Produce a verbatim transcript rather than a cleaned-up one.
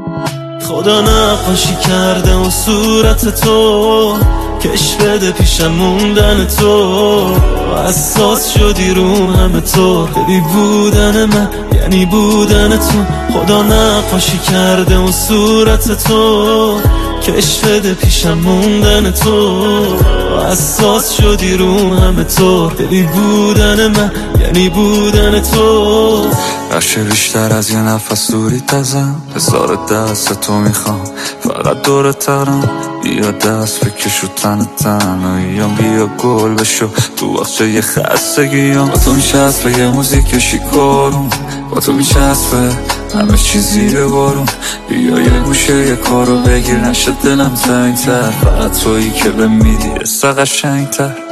خدا نقاشی کرده و صورت تو، کش بده پیشم موندن تو، حساس شدی رو همه طور. ببی بودن من یعنی بودن تو، خدا نقاشی کرده و صورت تو، کش بده پیشم موندن تو، حساس شدی رو همه طور. ببی بودن من یعنی بودن تو. هرچه بیشتر از یه نفس دوری تزم، هزار دست تو میخوام، فقط دور ترم بیا دست بکش و تن تنهاییم، بیا گل بشو تو وقت یه خستگیم. با تو میچسبه یه موزیک شیکارون، با تو میچسبه همه چی زیر بارون. بیا یه گوشه یه کارو بگیر نشه دلم تنگتر، فقط تویی که به میدی قشنگتر.